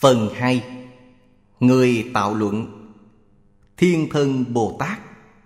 Phần 2. Người tạo luận. Thiên Thân Bồ Tát.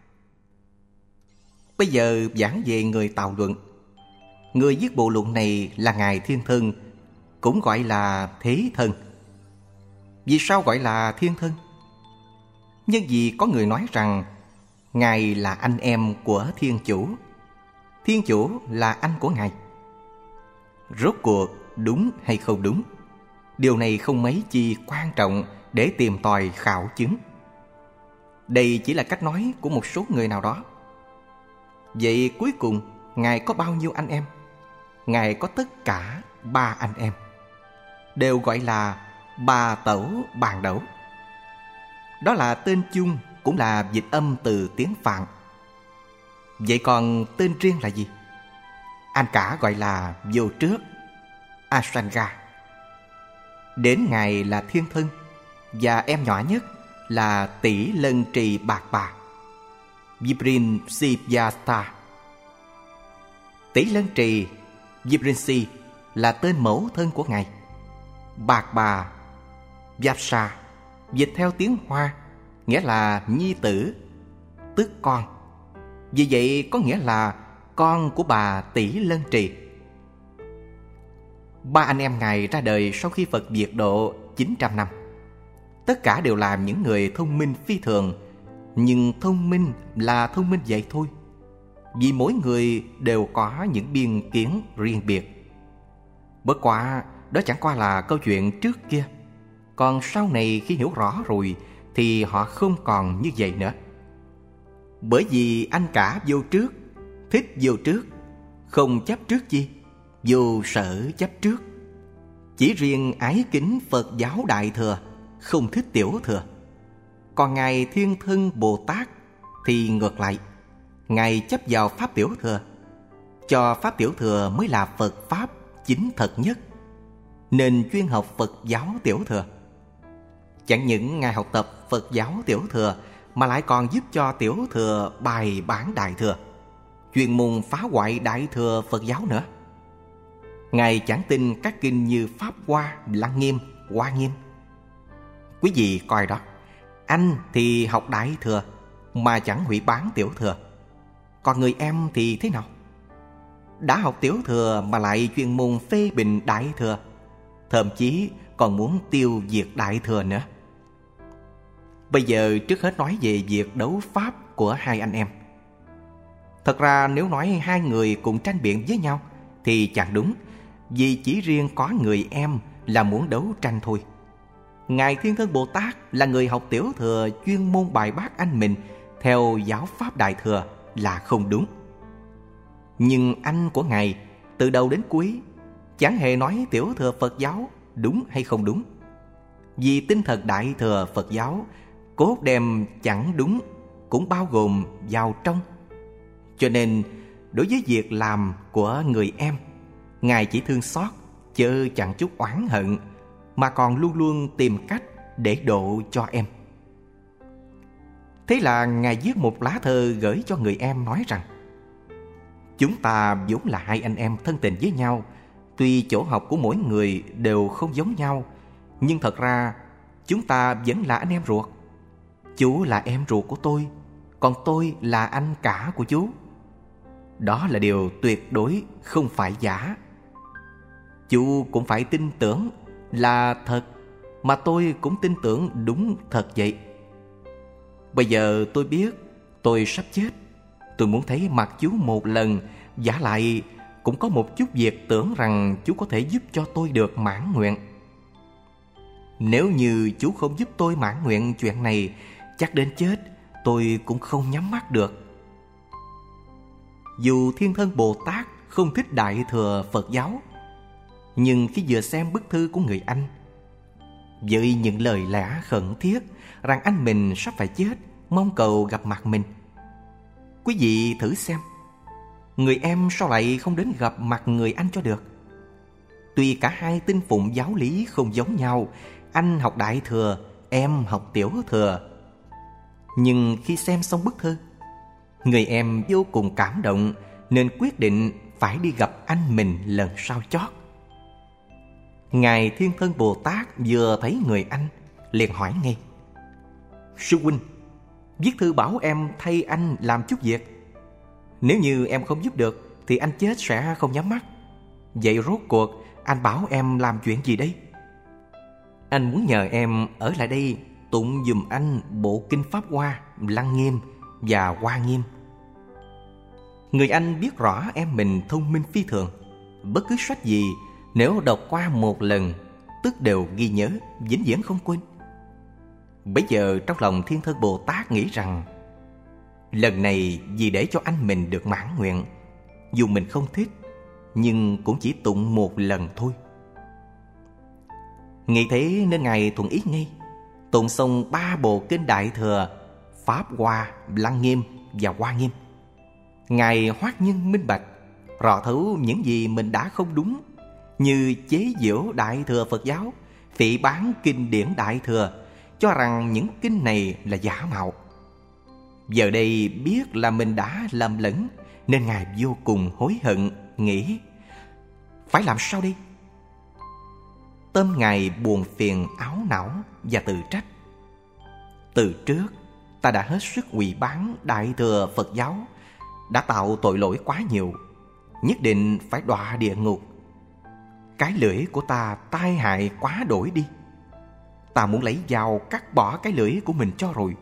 Bây giờ giảng về người tạo luận. Người viết bộ luận này là Ngài Thiên Thân, cũng gọi là Thế Thân. Vì sao gọi là Thiên Thân? Nhưng vì có người nói rằng Ngài là anh em của Thiên Chủ, Thiên Chủ là anh của Ngài. Rốt cuộc đúng hay không đúng, điều này không mấy chi quan trọng để tìm tòi khảo chứng. Đây chỉ là cách nói của một số người nào đó. Vậy cuối cùng Ngài có bao nhiêu anh em? Ngài có tất cả 3 anh em, đều gọi là Bà Tẩu Bàn Đẩu. Đó là tên chung, cũng là dịch âm từ tiếng Phạn. Vậy còn tên riêng là gì? Anh cả gọi là Vô Trước, Asanga. Đến Ngài là Thiên Thân, và em nhỏ nhất là Tỷ Lân Trì Bạc Bà, Vibrin Sivyasta. Tỷ Lân Trì, Vibrinsi là tên mẫu thân của Ngài. Bạc Bà, Vyasa, dịch theo tiếng Hoa nghĩa là nhi tử, tức con. Vì vậy có nghĩa là con của bà Tỷ Lân Trì. 3 anh em Ngài ra đời sau khi Phật diệt độ 900 năm. Tất cả đều là những người thông minh phi thường, nhưng thông minh là thông minh vậy thôi, vì mỗi người đều có những biên kiến riêng biệt. Bất quá đó chẳng qua là câu chuyện trước kia, còn sau này khi hiểu rõ rồi thì họ không còn như vậy nữa. Bởi vì anh cả Vô Trước thích Vô Trước, không chấp trước chi, vô sở chấp trước. Chỉ riêng ái kính Phật giáo Đại Thừa, không thích Tiểu Thừa. Còn Ngài Thiên Thân Bồ Tát thì ngược lại, Ngài chấp vào Pháp Tiểu Thừa, cho Pháp Tiểu Thừa mới là Phật Pháp chính thật nhất, nên chuyên học Phật giáo Tiểu Thừa. Chẳng những Ngài học tập Phật giáo Tiểu Thừa, mà lại còn giúp cho Tiểu Thừa bài bản Đại Thừa, chuyên môn phá hoại Đại Thừa Phật giáo nữa. Ngài chẳng tin các kinh như Pháp Hoa, Lăng Nghiêm, Hoa Nghiêm. Quý vị coi đó, anh thì học Đại Thừa mà chẳng hủy bán Tiểu Thừa. Còn người em thì thế nào? Đã học Tiểu Thừa mà lại chuyên môn phê bình Đại Thừa, thậm chí còn muốn tiêu diệt Đại Thừa nữa. Bây giờ trước hết nói về việc đấu pháp của 2 anh em. Thật ra nếu nói 2 người cùng tranh biện với nhau thì chẳng đúng, vì chỉ riêng có người em là muốn đấu tranh thôi. Ngài Thiên Thân Bồ Tát là người học Tiểu Thừa, chuyên môn bài bác anh mình theo giáo pháp Đại Thừa là không đúng. Nhưng anh của Ngài từ đầu đến cuối chẳng hề nói Tiểu Thừa Phật giáo đúng hay không đúng, vì tinh thần Đại Thừa Phật giáo cốt đem chẳng đúng cũng bao gồm vào trong. Cho nên đối với việc làm của người em, Ngài chỉ thương xót, chớ chẳng chút oán hận, mà còn luôn luôn tìm cách để độ cho em. Thế là Ngài viết một lá thơ gửi cho người em, nói rằng: chúng ta vốn là 2 anh em thân tình với nhau. Tuy chỗ học của mỗi người đều không giống nhau, nhưng thật ra chúng ta vẫn là anh em ruột. Chú là em ruột của tôi, còn tôi là anh cả của chú. Đó là điều tuyệt đối không phải giả. Chú cũng phải tin tưởng là thật, mà tôi cũng tin tưởng đúng thật vậy. Bây giờ tôi biết tôi sắp chết, tôi muốn thấy mặt chú một lần, vả lại cũng có một chút việc tưởng rằng chú có thể giúp cho tôi được mãn nguyện. Nếu như chú không giúp tôi mãn nguyện chuyện này, chắc đến chết tôi cũng không nhắm mắt được. Dù Thiên Thân Bồ Tát không thích Đại Thừa Phật giáo, nhưng khi vừa xem bức thư của người anh, với những lời lẽ khẩn thiết rằng anh mình sắp phải chết, mong cầu gặp mặt mình, quý vị thử xem, người em sao lại không đến gặp mặt người anh cho được? Tuy cả 2 tin phụng giáo lý không giống nhau, anh học Đại Thừa, em học Tiểu Thừa, nhưng khi xem xong bức thư, người em vô cùng cảm động, nên quyết định phải đi gặp anh mình lần sau chót. Ngài Thiên Thân Bồ Tát vừa thấy người anh liền hỏi ngay: Sư huynh, viết thư bảo em thay anh làm chút việc. Nếu như em không giúp được thì anh chết sẽ không nhắm mắt. Vậy rốt cuộc anh bảo em làm chuyện gì đây? Anh muốn nhờ em ở lại đây tụng giùm anh bộ kinh Pháp Hoa, Lăng Nghiêm và Hoa Nghiêm. Người anh biết rõ em mình thông minh phi thường. Bất cứ sách gì nếu đọc qua một lần tức đều ghi nhớ, vĩnh viễn không quên. Bấy giờ trong lòng Thiên Thân Bồ Tát nghĩ rằng lần này vì để cho anh mình được mãn nguyện, dù mình không thích nhưng cũng chỉ tụng một lần thôi. Nghĩ thế nên Ngài thuận ý ngay, tụng xong 3 bộ kinh Đại Thừa, Pháp Hoa, Lăng Nghiêm và Hoa Nghiêm. Ngài hoát nhân minh bạch, rõ thấu những gì mình đã không đúng, như chế giễu Đại Thừa Phật giáo, phỉ báng kinh điển Đại Thừa, cho rằng những kinh này là giả mạo. Giờ đây biết là mình đã lầm lẫn, nên Ngài vô cùng hối hận, nghĩ phải làm sao đây? Tâm Ngài buồn phiền, áo não và tự trách. Từ trước ta đã hết sức hủy báng Đại Thừa Phật giáo, đã tạo tội lỗi quá nhiều, nhất định phải đọa địa ngục. Cái lưỡi của ta tai hại quá đổi đi. Ta muốn lấy dao cắt bỏ cái lưỡi của mình cho rồi.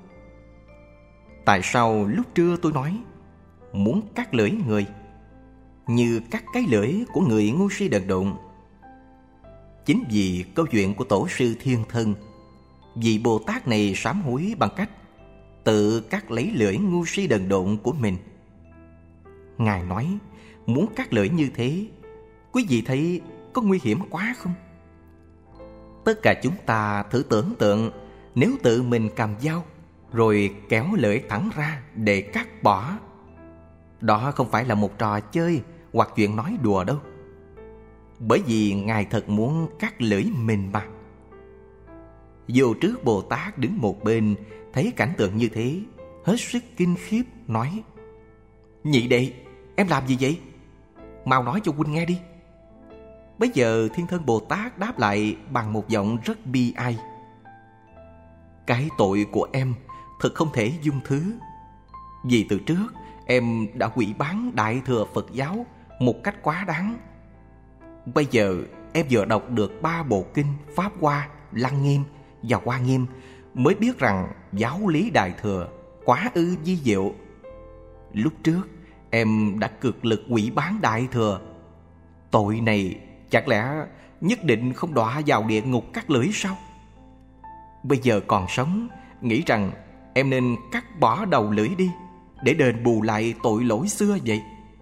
Tại sao lúc trưa tôi nói muốn cắt lưỡi người, như cắt cái lưỡi của người ngu si đần độn? Chính vì câu chuyện của Tổ sư Thiên Thân, vị Bồ Tát này sám hối bằng cách tự cắt lấy lưỡi ngu si đần độn của mình. Ngài nói muốn cắt lưỡi như thế, quý vị thấy có nguy hiểm quá không? Tất cả chúng ta thử tưởng tượng, nếu tự mình cầm dao rồi kéo lưỡi thẳng ra để cắt bỏ, đó không phải là một trò chơi hoặc chuyện nói đùa đâu. Bởi vì Ngài thật muốn cắt lưỡi mình mà. Vô Trước Bồ Tát đứng một bên, thấy cảnh tượng như thế, hết sức kinh khiếp, nói: Nhị đệ, em làm gì vậy? Mau nói cho huynh nghe đi. Bấy giờ Thiên Thân Bồ Tát đáp lại bằng một giọng rất bi ai: Cái tội của em thật không thể dung thứ. Vì từ trước em đã hủy báng Đại Thừa Phật giáo một cách quá đáng. Bây giờ em vừa đọc được 3 bộ kinh Pháp Hoa, Lăng Nghiêm và Hoa Nghiêm mới biết rằng giáo lý Đại Thừa quá ư vi diệu. Lúc trước em đã cực lực hủy báng Đại Thừa. Tội này chẳng lẽ nhất định không đọa vào địa ngục cắt lưỡi sao? Bây giờ còn sống, nghĩ rằng em nên cắt bỏ đầu lưỡi đi để đền bù lại tội lỗi xưa vậy.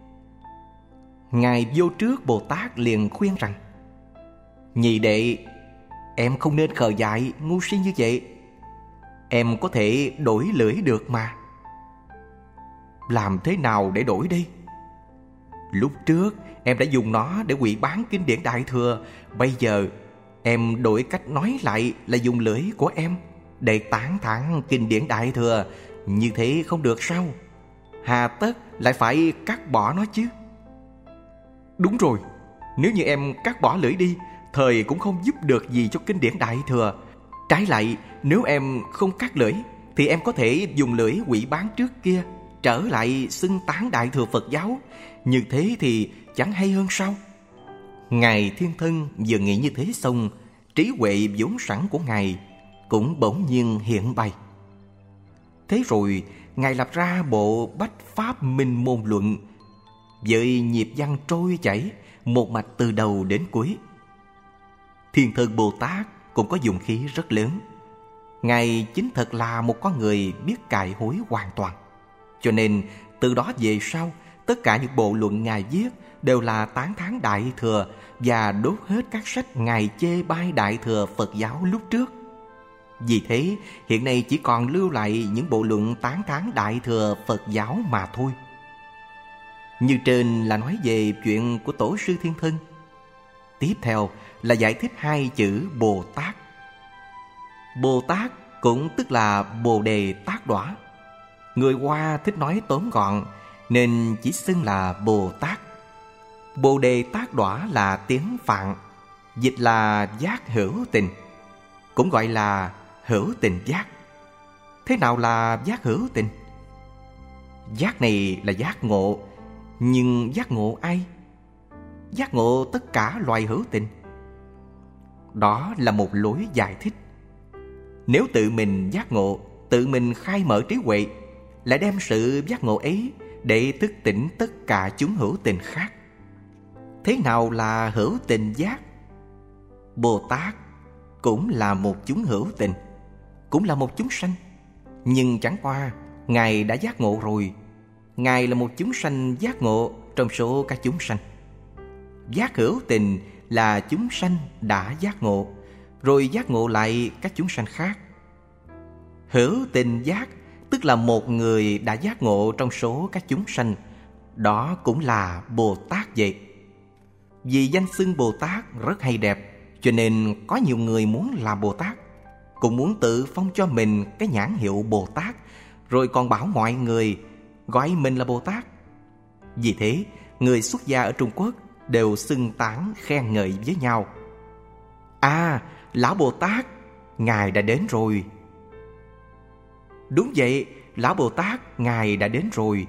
Ngài Vô Trước Bồ Tát liền khuyên rằng: Nhị đệ, em không nên khờ dại ngu si như vậy. Em có thể đổi lưỡi được mà. Làm thế nào để đổi đây? Lúc trước em đã dùng nó để hủy báng kinh điển Đại Thừa. Bây giờ em đổi cách nói lại là dùng lưỡi của em để tán thán kinh điển Đại Thừa. Như thế không được sao? Hà tất lại phải cắt bỏ nó chứ? Đúng rồi, nếu như em cắt bỏ lưỡi đi, thời cũng không giúp được gì cho kinh điển Đại Thừa. Trái lại, nếu em không cắt lưỡi thì em có thể dùng lưỡi hủy báng trước kia, trở lại xưng tán Đại Thừa Phật giáo. Như thế thì chẳng hay hơn sao? Ngài Thiên Thân vừa nghĩ như thế xong, trí huệ vốn sẵn của Ngài cũng bỗng nhiên hiện bày. Thế rồi Ngài lập ra bộ Bách Pháp Minh Môn Luận với nhịp văn trôi chảy, một mạch từ đầu đến cuối. Thiên Thân Bồ Tát cũng có dụng khí rất lớn. Ngài chính thật là một con người biết cải hối hoàn toàn. Cho nên từ đó về sau, tất cả những bộ luận Ngài viết đều là tán thán Đại Thừa và đốt hết các sách Ngài chê bai Đại Thừa Phật giáo lúc trước. Vì thế, hiện nay chỉ còn lưu lại những bộ luận tán thán Đại Thừa Phật giáo mà thôi. Như trên là nói về chuyện của Tổ sư Thiên Thân. Tiếp theo là giải thích 2 chữ Bồ Tát. Bồ Tát cũng tức là Bồ Đề Tát Đọa. Người Hoa thích nói tóm gọn nên chỉ xưng là Bồ Tát. Bồ Đề Tát Đọa là tiếng Phạn, dịch là giác hữu tình, cũng gọi là hữu tình giác. Thế nào là giác hữu tình? Giác này là giác ngộ, nhưng giác ngộ ai? Giác ngộ tất cả loài hữu tình. Đó là một lối giải thích. Nếu tự mình giác ngộ, tự mình khai mở trí huệ, lại đem sự giác ngộ ấy để thức tỉnh tất cả chúng hữu tình khác. Thế nào là hữu tình giác? Bồ Tát cũng là một chúng hữu tình, cũng là một chúng sanh. Nhưng chẳng qua Ngài đã giác ngộ rồi. Ngài là một chúng sanh giác ngộ trong số các chúng sanh. Giác hữu tình là chúng sanh đã giác ngộ, rồi giác ngộ lại các chúng sanh khác. Hữu tình giác tức là một người đã giác ngộ trong số các chúng sanh. Đó cũng là Bồ Tát vậy. Vì danh xưng Bồ Tát rất hay đẹp, cho nên có nhiều người muốn làm Bồ Tát, cũng muốn tự phong cho mình cái nhãn hiệu Bồ Tát, rồi còn bảo mọi người gọi mình là Bồ Tát. Vì thế, người xuất gia ở Trung Quốc đều xưng tán khen ngợi với nhau. À, Lão Bồ Tát, Ngài đã đến rồi. Đúng vậy, Lão Bồ Tát, Ngài đã đến rồi.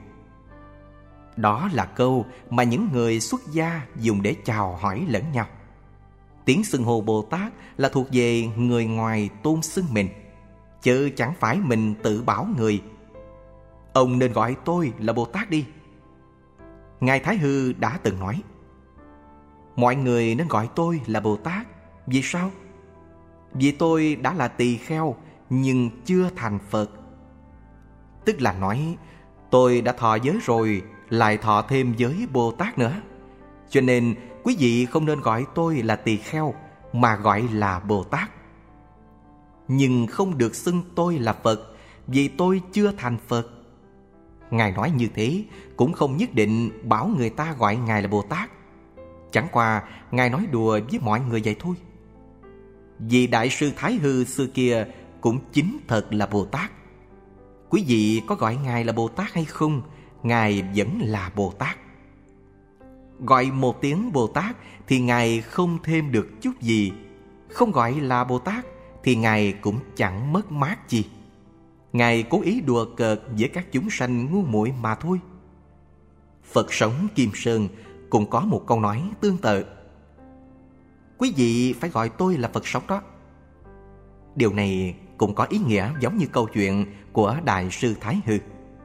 Đó là câu mà những người xuất gia dùng để chào hỏi lẫn nhau. Tiếng xưng hô Bồ Tát là thuộc về người ngoài tôn xưng mình, chứ chẳng phải mình tự bảo người. Ông nên gọi tôi là Bồ Tát đi. Ngài Thái Hư đã từng nói, mọi người nên gọi tôi là Bồ Tát. Vì sao? Vì tôi đã là tỳ kheo nhưng chưa thành Phật. Tức là nói tôi đã thọ giới rồi, lại thọ thêm giới Bồ Tát nữa. Cho nên quý vị không nên gọi tôi là tỳ kheo, mà gọi là Bồ Tát. Nhưng không được xưng tôi là Phật, vì tôi chưa thành Phật. Ngài nói như thế cũng không nhất định bảo người ta gọi Ngài là Bồ Tát. Chẳng qua Ngài nói đùa với mọi người vậy thôi. Vì Đại sư Thái Hư xưa kia cũng chính thật là Bồ Tát. Quý vị có gọi Ngài là Bồ Tát hay không, Ngài vẫn là Bồ Tát. Gọi một tiếng Bồ Tát thì Ngài không thêm được chút gì. Không gọi là Bồ Tát thì Ngài cũng chẳng mất mát gì. Ngài cố ý đùa cợt với các chúng sanh ngu muội mà thôi. Phật sống Kim Sơn cũng có một câu nói tương tự. Quý vị phải gọi tôi là Phật sống đó. Điều này cũng có ý nghĩa giống như câu chuyện của Đại sư Thái Hư.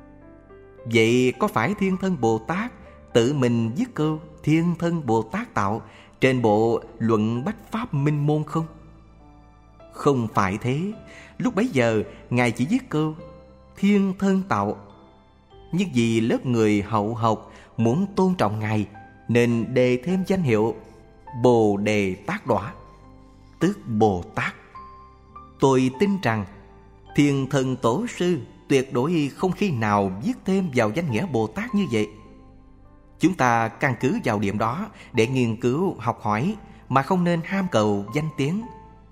Vậy có phải Thiên Thân Bồ Tát tự mình viết câu Thiên Thân Bồ Tát tạo trên bộ Luận Bách Pháp Minh Môn không? Không phải thế. Lúc bấy giờ Ngài chỉ viết câu Thiên Thân tạo. Nhưng vì lớp người hậu học muốn tôn trọng Ngài, nên đề thêm danh hiệu Bồ Đề Tát Đọa, tức Bồ Tát. Tôi tin rằng Thiên Thân Tổ sư tuyệt đối không khi nào viết thêm vào danh nghĩa Bồ Tát như vậy. Chúng ta căn cứ vào điểm đó để nghiên cứu học hỏi, mà không nên ham cầu danh tiếng.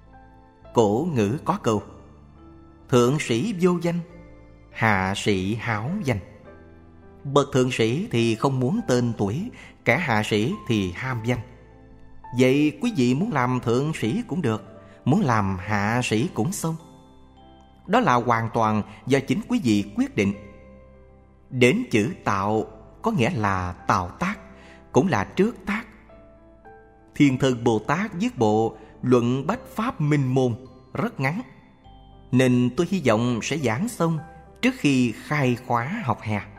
Cổ ngữ có câu thượng sĩ vô danh, hạ sĩ háo danh. Bậc thượng sĩ thì không muốn tên tuổi, kẻ hạ sĩ thì ham danh. Vậy quý vị muốn làm thượng sĩ cũng được, muốn làm hạ sĩ cũng xong. Đó là hoàn toàn do chính quý vị quyết định. Đến chữ tạo có nghĩa là tạo tác, cũng là trước tác. Thiên Thân Bồ Tát viết bộ Luận Bách Pháp Minh Môn rất ngắn, nên tôi hy vọng sẽ giảng xong trước khi khai khóa học hè.